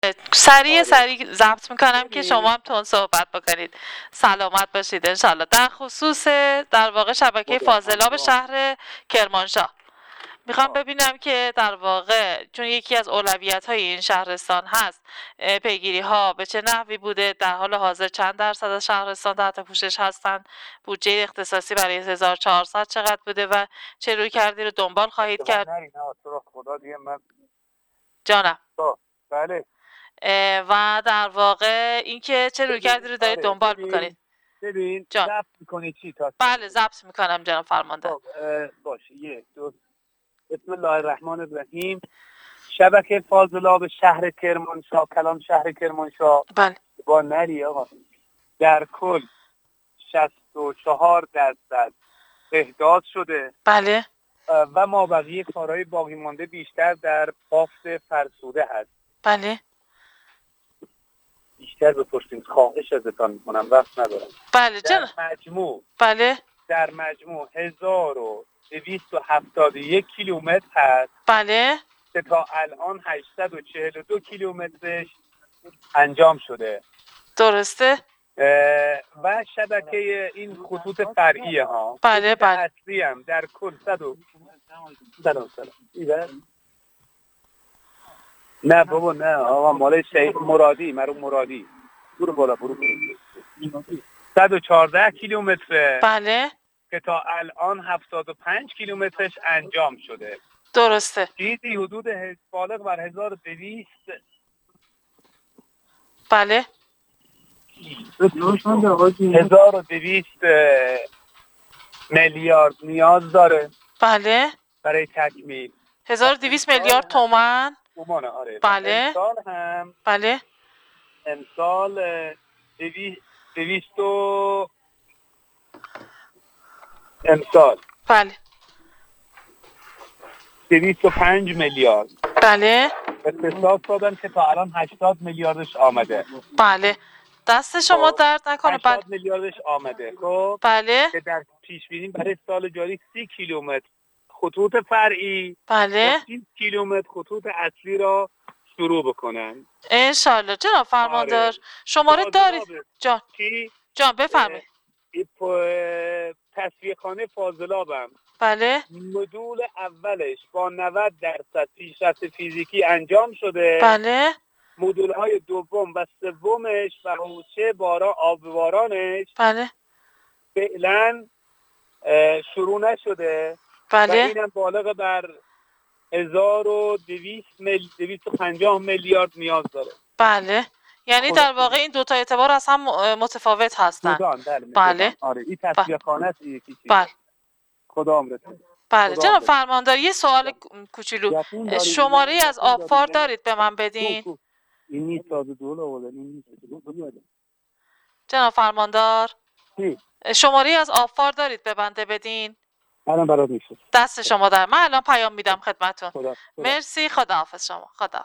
سریع آره ضبط میکنم که شما ببین هم تون صحبت بکنید. سلامت باشید انشالله. در خصوص در واقع شبکه خدا فاضلاب همراهت. شهر کرمانشاه میخوام آه. ببینم که در واقع چون یکی از اولویت های این شهرستان هست، پیگیری ها به چه نحوی بوده، در حال حاضر چند درصد از شهرستان تحت پوشش هستند، بودجه اختصاصی برای 1400 چقدر بوده و چه روی کردی رو دنبال خواهید اشتباه کرد؟ نری نه تو رو خدا دیگه من جانم. بله و در واقع اینکه چه روی کردی رو دارید آره دنبال میکنید؟ ببین جان. ضبط میکنی چی تا بله ضبط میکنم جناب فرمانده. خب باشه یک دو بسم الله الرحمن الرحیم. شبکه فاضلاب شهر کرمانشاه کلان شهر کرمانشاه بله با نری آقا در کل 64% احداث شده بله و ما بقیه کارهای باقی مانده بیشتر در بافت فرسوده هست. بله بیشتر بپرسید خواهش ازتان میکنم وقت ندارم. بله در جناب. مجموع بله 1271 کیلومتر هست بله که تا الان 842 کیلومترش انجام شده درسته. و شبکه این خطوط فرعیه ها. بله خطوط بله اصلی هم در کل سلام نه بابا نه آقا مال شیخ مرادی مرو مرادی برو بالا 114 کیلومتر بله که تا الان 75 کیلومترش انجام شده. درسته. چیزی حدود بالغ بر 1200 بله 1200 میلیارد نیاز داره بله برای تکمیل. 1200 میلیارد تومان. تومانه آره. بله امسال هم بله امسال 200 امسال بله 205 میلیارد بله اختصاص دادن که تا الان 80 میلیاردش آمده. بله دست شما درد نکنه. بله 80 میلیاردش آمده. خب بله که در پیش بینی برای سال جاری 30 کیلومتر خطوط فرعی بله و 30 کیلومتر خطوط اصلی را شروع بکنن. انشالله. جناب فرماندار آره. شماره دارید؟ فاضلاب جان چی؟ جان بفرمایید. تصفیه خانه فاضلابم بله مدول اولش با 90% پیشرفت فیزیکی انجام شده. بله مدول های دوم و سومش و حوضچه آب بارانش بله فعلا شروع نشده و بله اینم بالغ بر 1250 میلیارد نیاز داره. بله یعنی در واقع این دوتا اعتبار از هم متفاوت هستن. بله آره این بله تصفیه خانه است یکی چیزه. بله خدا عمرتون. بله خدا جناب عمرتون. فرماندار یه سوال کوچولو، یقین داری شماره دیگه؟ از آبفار دارید به من بدین؟ این نیست تازه دوله آوردن این نیست. جناب فرماندار چی؟ شماره از آبفار دارید به بنده بدین؟ الان برات میشه. دست شما در من الان پیام میدم خدمتون. خدا. مرسی. خداحافظ شما. خدا